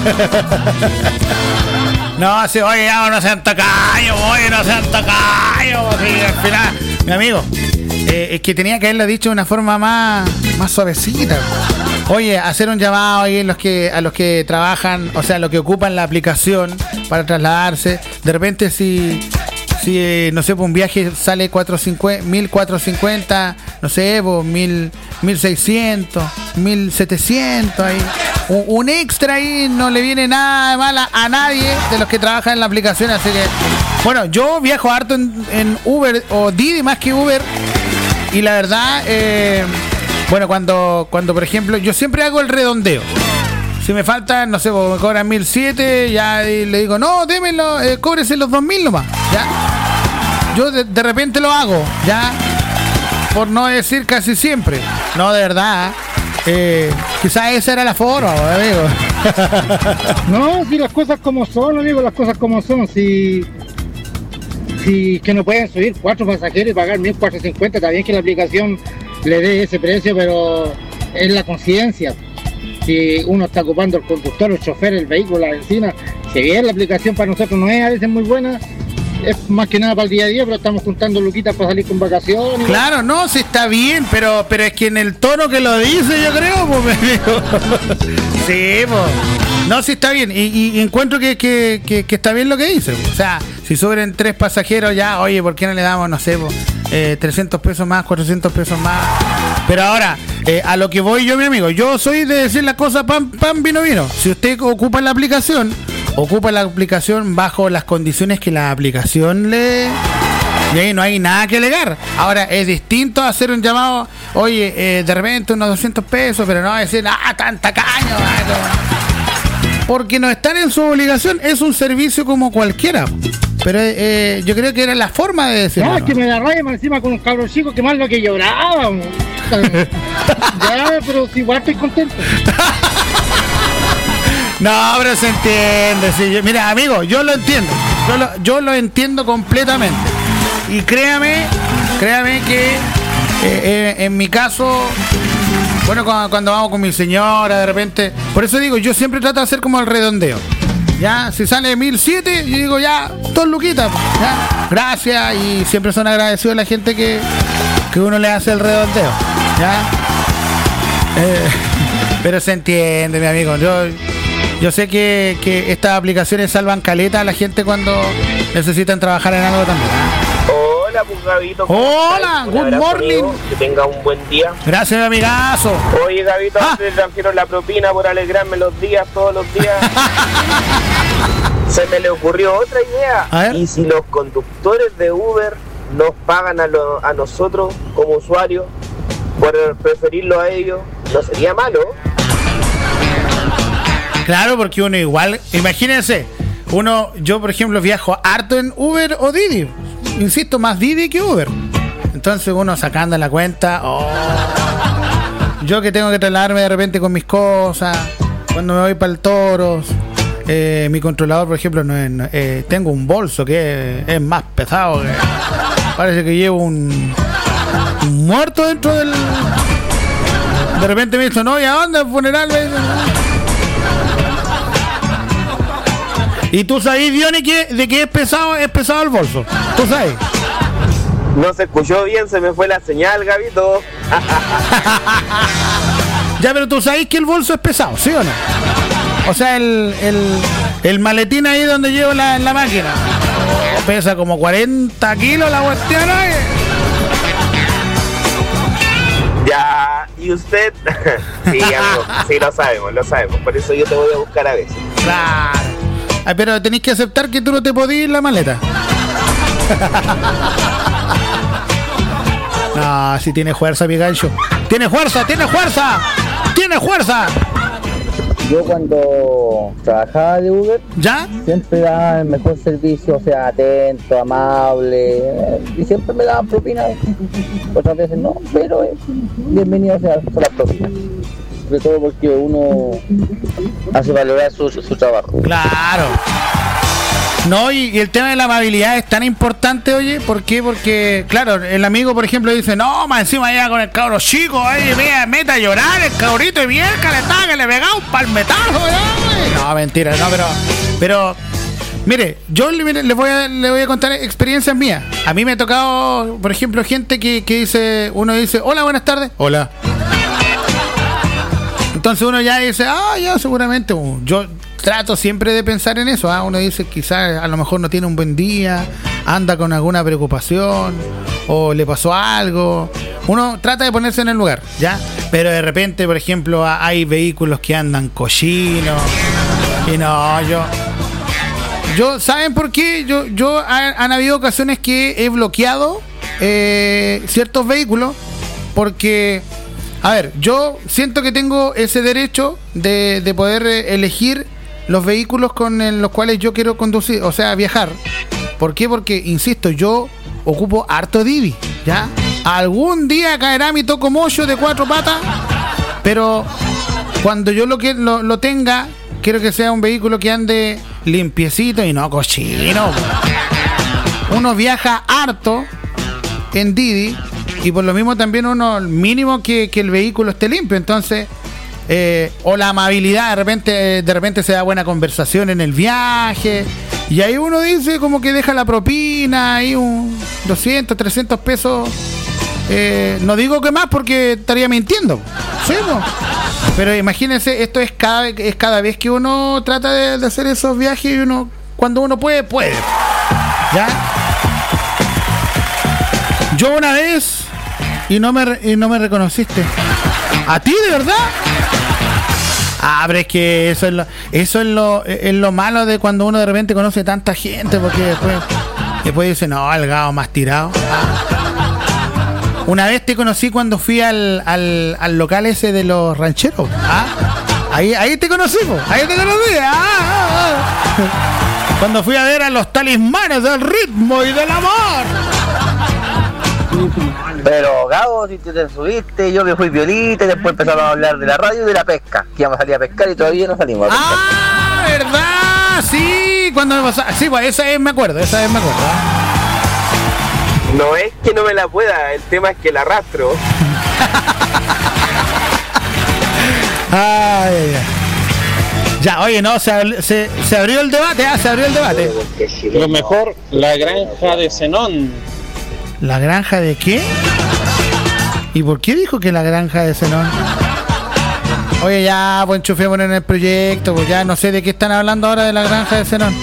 No, así, oye, ya no sean tacaños, oye, no sean tacaños. Y al final, mi amigo, eh, es que tenía que haberlo dicho de una forma más, más suavecita. Oye, hacer un llamado ahí en los que, a los que trabajan, o sea, los que ocupan la aplicación para trasladarse. De repente, si, si eh, no sé, pues un viaje sale mil cuatrocientos cincuenta, no sé, pues mil seiscientos, mil setecientos ahí. Un, un extra ahí no le viene nada de mala a nadie de los que trabajan en la aplicación. Así que, bueno, yo viajo harto en, en Uber o Didi más que Uber. Y la verdad, eh, bueno, cuando, cuando por ejemplo, yo siempre hago el redondeo. Si me faltan, no sé, me cobran mil siete, ya y le digo, no, démelo, eh, cóbrese los dos mil nomás, ya. Yo de, de repente lo hago, ya, por no decir casi siempre. No, de verdad, eh, quizás esa era la forma, amigo. No, si las cosas como son, amigo, las cosas como son, si... Si que no pueden subir cuatro pasajeros y pagar mil cuatrocientos cincuenta, está bien que la aplicación le dé ese precio, pero es la conciencia. Si uno está ocupando el conductor, el chofer, el vehículo, la benzina, si bien la aplicación para nosotros no es a veces muy buena, es más que nada para el día a día, pero estamos juntando luquitas para salir con vacaciones. Claro, no, sí está bien, pero pero es que en el tono que lo dice, yo creo, pues me digo. Sí, pues. No, sí está bien, y, y encuentro que, que, que, que está bien lo que dice. O sea, si sobren tres pasajeros ya, oye, ¿por qué no le damos, no sé, pues, eh, trescientos pesos más, cuatrocientos pesos más? Pero ahora, eh, a lo que voy yo, mi amigo, yo soy de decir las cosas pan, pan, vino, vino. Si usted ocupa la aplicación, ocupa la aplicación bajo las condiciones que la aplicación le... Y ahí no hay nada que alegar. Ahora, es distinto hacer un llamado, oye, eh, de repente unos doscientos pesos, pero no decir, ah, tanta caña, porque no están en su obligación, es un servicio como cualquiera. Pero eh, yo creo que era la forma de decirlo. No, es que me da rabia más encima con un cabrón chico que más lo que lloraba. Ya, pero si igual estoy contento. No, pero se entiende. Sí, yo, mira, amigo, yo lo entiendo. Yo lo, yo lo entiendo completamente. Y créame, créame que eh, eh, en mi caso, bueno, cuando, cuando vamos con mi señora, de repente, por eso digo, yo siempre trato de hacer como el redondeo. Ya, si sale mil siete, yo digo ya, dos luquitas, ya, gracias, y siempre son agradecidos la gente que, que uno le hace el redondeo, ya. Eh, pero se entiende, mi amigo. Yo, yo sé que, que estas aplicaciones salvan caleta a la gente cuando necesitan trabajar en algo también. Hola, pues, Gabito. Hola, good morning. Amigo. Que tenga un buen día. Gracias, mi amigazo. Oye, Gabito, ah. Te transfiero la propina por alegrarme los días, todos los días. Se me le ocurrió otra idea. ¿Y si los conductores de Uber nos pagan a, lo, a nosotros como usuarios por preferirlo a ellos? ¿No sería malo? Claro, porque uno igual, imagínense, uno, yo por ejemplo viajo harto en Uber o Didi. Insisto, más Didi que Uber. Entonces uno sacando la cuenta, oh, yo que tengo que trasladarme de repente con mis cosas, cuando me voy para el Toros, eh, mi controlador, por ejemplo, no es, no, eh, tengo un bolso que es, es más pesado, que parece que llevo un, un muerto dentro del... De repente me dice, no, ¿y a dónde? ¿El funeral? ¿Y tú sabes, Diony, que, de qué es pesado? Es pesado el bolso. ¿Tú sabes? No se escuchó bien, se me fue la señal, Gabito. Ya, pero tú sabes que el bolso es pesado, ¿sí o no? O sea, el, el, el maletín ahí donde llevo la, la máquina. Oh, pesa como cuarenta kilos la cuestión, ¿eh? Ya, ¿y usted? Sí, amigo, sí, lo sabemos, lo sabemos. Por eso yo te voy a buscar a veces. Claro. Ay, pero tenés que aceptar que tú no te podís ir la maleta. No, si tiene fuerza, mi gancho. ¡Tiene fuerza, tiene fuerza! ¡Tiene fuerza! Yo cuando trabajaba de Uber, ¿ya? Siempre daba el mejor servicio, o sea, atento, amable, eh, y siempre me daban propinas. Otras veces no, pero eh, bienvenido sea las propinas. Sobre todo porque uno hace valorar su, su trabajo. Claro. No, y, y el tema de la amabilidad es tan importante, oye, ¿por qué? Porque, claro, el amigo, por ejemplo, dice, no, más encima allá con el cabro chico, ahí me meta a llorar, el cabrito y bien calentado, que le pegaba un palmetazo, ¿no? No, mentira, no, pero, pero, mire, yo le, mire, le, voy a, le voy a contar experiencias mías. A mí me ha tocado, por ejemplo, gente que, que dice, uno dice, hola, buenas tardes, hola. Entonces uno ya dice, ah, ya seguramente, yo trato siempre de pensar en eso, ¿ah? Uno dice quizás a lo mejor no tiene un buen día, anda con alguna preocupación o le pasó algo. Uno trata de ponerse en el lugar, ¿ya? Pero de repente, por ejemplo, hay vehículos que andan cochinos y no, yo... yo ¿saben por qué? Yo, yo han, han habido ocasiones que he bloqueado eh, ciertos vehículos porque... A ver, yo siento que tengo ese derecho de, de poder elegir los vehículos con el, los cuales yo quiero conducir, o sea, viajar. ¿Por qué? Porque, insisto, yo ocupo harto Didi, ¿ya? Algún día caerá mi tocomocho de cuatro patas, pero cuando yo lo, que, lo, lo tenga, quiero que sea un vehículo que ande limpiecito y no cochino. Uno viaja harto en Didi y por lo mismo también uno mínimo que, que el vehículo esté limpio. Entonces eh, o la amabilidad, de repente de repente se da buena conversación en el viaje y ahí uno dice como que deja la propina ahí un doscientos, trescientos pesos, eh, no digo que más porque estaría mintiendo, ¿sí, no? Pero imagínense, esto es cada, es cada vez que uno trata de, de hacer esos viajes y uno, cuando uno puede, puede, ¿ya? Yo una vez y no me y no me reconociste. ¿A ti, de verdad? Ah, pero es que eso es lo, eso es lo, es lo malo de cuando uno de repente conoce tanta gente, porque después, después dice, no, el gado más tirado. Ah. Una vez te conocí cuando fui al, al, al local ese de los rancheros. Ah. Ahí, ahí te conocí, po. Ahí te conocí. Ah, ah, ah. Cuando fui a ver a los talismanes del ritmo y del amor. Pero Gabo, si te, te subiste, yo me fui violita y después empezaron a hablar de la radio y de la pesca, que íbamos a salir a pescar y todavía no salimos a pescar. Ah, ¿verdad? Sí, cuando me pasó, sí, pues esa vez me acuerdo, esa vez me acuerdo. No es que no me la pueda, el tema es que la arrastro. Ay, ay, ay. Ya, oye, no, se, se, se abrió el debate, ¿eh? Se abrió el debate. Lo mejor, la granja de Zenón. ¿La granja de qué? ¿Y por qué dijo que la granja de Zenón? Oye, ya, pues enchufémonos en el proyecto, pues ya no sé de qué están hablando ahora de la granja de Zenón.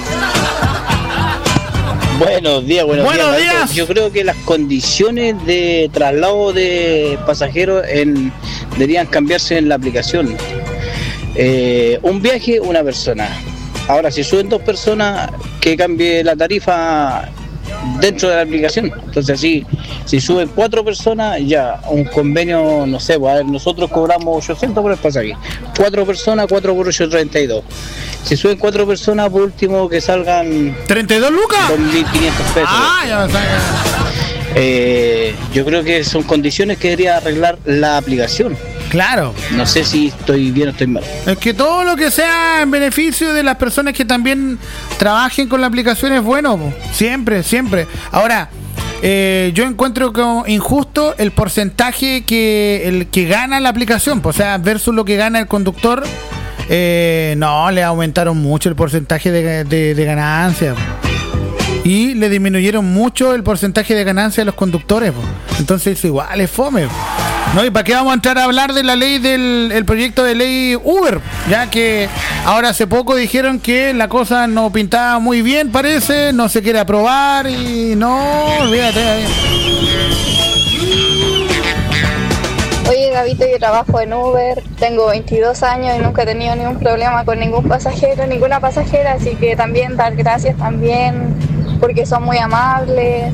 Buenos días, buenos, buenos días. días. Yo creo que las condiciones de traslado de pasajeros en, deberían cambiarse en la aplicación. Eh, un viaje, una persona. Ahora, si suben dos personas, que cambie la tarifa dentro de la aplicación. Entonces así, si suben cuatro personas, ya un convenio, no sé, pues, a ver, nosotros cobramos ochocientos por el pasaje, cuatro personas, cuatro por ocho, treinta y dos. Si suben cuatro personas, por último que salgan ¿treinta y dos lucas? dos mil quinientos pesos. Ah, ya está. Eh, yo creo que son condiciones que debería arreglar la aplicación. Claro. No sé si estoy bien o estoy mal. Es que todo lo que sea en beneficio de las personas que también trabajen con la aplicación es bueno. Siempre, siempre. Ahora, eh, yo encuentro como injusto el porcentaje que el que gana la aplicación. O sea, versus lo que gana el conductor. eh, no, le aumentaron mucho el porcentaje de, de, de ganancia. Y le disminuyeron mucho el porcentaje de ganancia a los conductores. Po. Entonces igual es fome. Po. ¿No? ¿Y para qué vamos a entrar a hablar de la ley del el proyecto de ley Uber? Ya que ahora hace poco dijeron que la cosa no pintaba muy bien, parece, no se quiere aprobar y no, olvídate. Oye, Gabito, yo trabajo en Uber, tengo veintidós años y nunca he tenido ningún problema con ningún pasajero, ninguna pasajera, así que también dar gracias también porque son muy amables.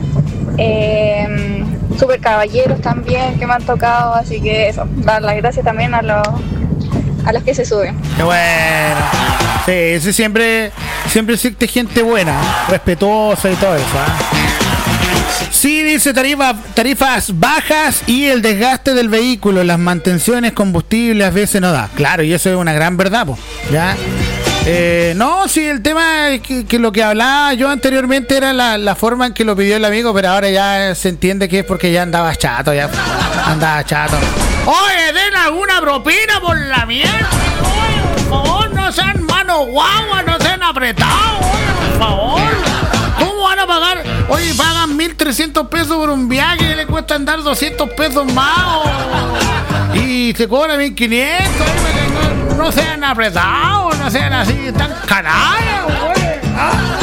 Eh, super caballeros también que me han tocado, así que eso, dar las gracias también a los a los que se suben. Qué bueno. Sí, ese siempre siempre existe gente buena, respetuosa y todo eso, ¿eh? Sí, dice tarifa, tarifas bajas y el desgaste del vehículo, las mantenciones, combustible a veces no da. Claro, y eso es una gran verdad, po, ¿ya? Eh, no, sí, el tema es que, que lo que hablaba yo anteriormente era la, la forma en que lo pidió el amigo, pero ahora ya se entiende que es porque ya andaba chato, ya andaba chato. Oye, den alguna propina por la mierda, oye, por favor, no sean manos guaguas, no sean apretados, oye, por favor. ¿Cómo van a pagar? Oye, pagan mil trescientos pesos por un viaje y le cuesta andar doscientos pesos más, o... y se cobra mil quinientos, no, no sean apretados, no sean así, tan canallas, güey. ¿Ah?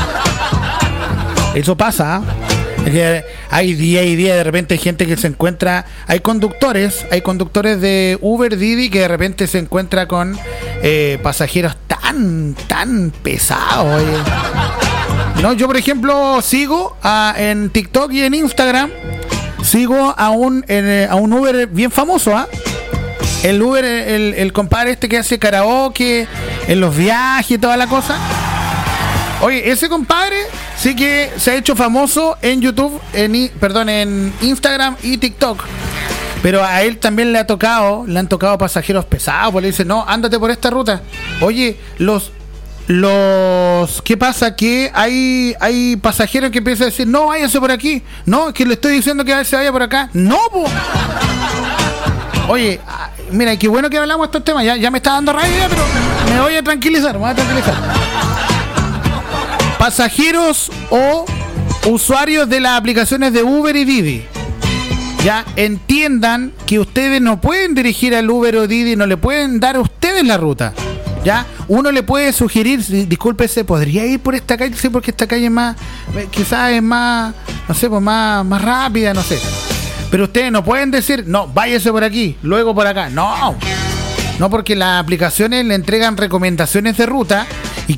Eso pasa, ¿eh? Es que hay día y día, de repente hay gente que se encuentra, hay conductores, hay conductores de Uber, Didi, que de repente se encuentra con eh, pasajeros tan, tan pesados, oye. No, yo por ejemplo sigo a, en TikTok y en Instagram, sigo a un, en, a un Uber bien famoso, ¿ah? ¿eh? El Uber, el, el compadre este que hace karaoke en los viajes y toda la cosa. Oye, ese compadre sí que se ha hecho famoso en YouTube, en, perdón, en Instagram y TikTok. Pero a él también le ha tocado, le han tocado pasajeros pesados, porque le dicen, no, ándate por esta ruta. Oye, los... Los ¿qué pasa? Que hay hay pasajeros que empiezan a decir, no, váyase por aquí. No, es que le estoy diciendo que se vaya por acá. No, po. Oye, mira, qué bueno que hablamos de estos temas. Ya, ya me está dando rabia, pero me voy a tranquilizar, me voy a tranquilizar. Pasajeros o usuarios de las aplicaciones de Uber y Didi, ya entiendan que ustedes no pueden dirigir al Uber o Didi, no le pueden dar a ustedes la ruta. Ya, uno le puede sugerir, discúlpese, podría ir por esta calle, sí, porque esta calle es más, quizás es más, no sé, pues más, más rápida, no sé. Pero ustedes no pueden decir, no, váyase por aquí, luego por acá. No, no, porque las aplicaciones le entregan recomendaciones de ruta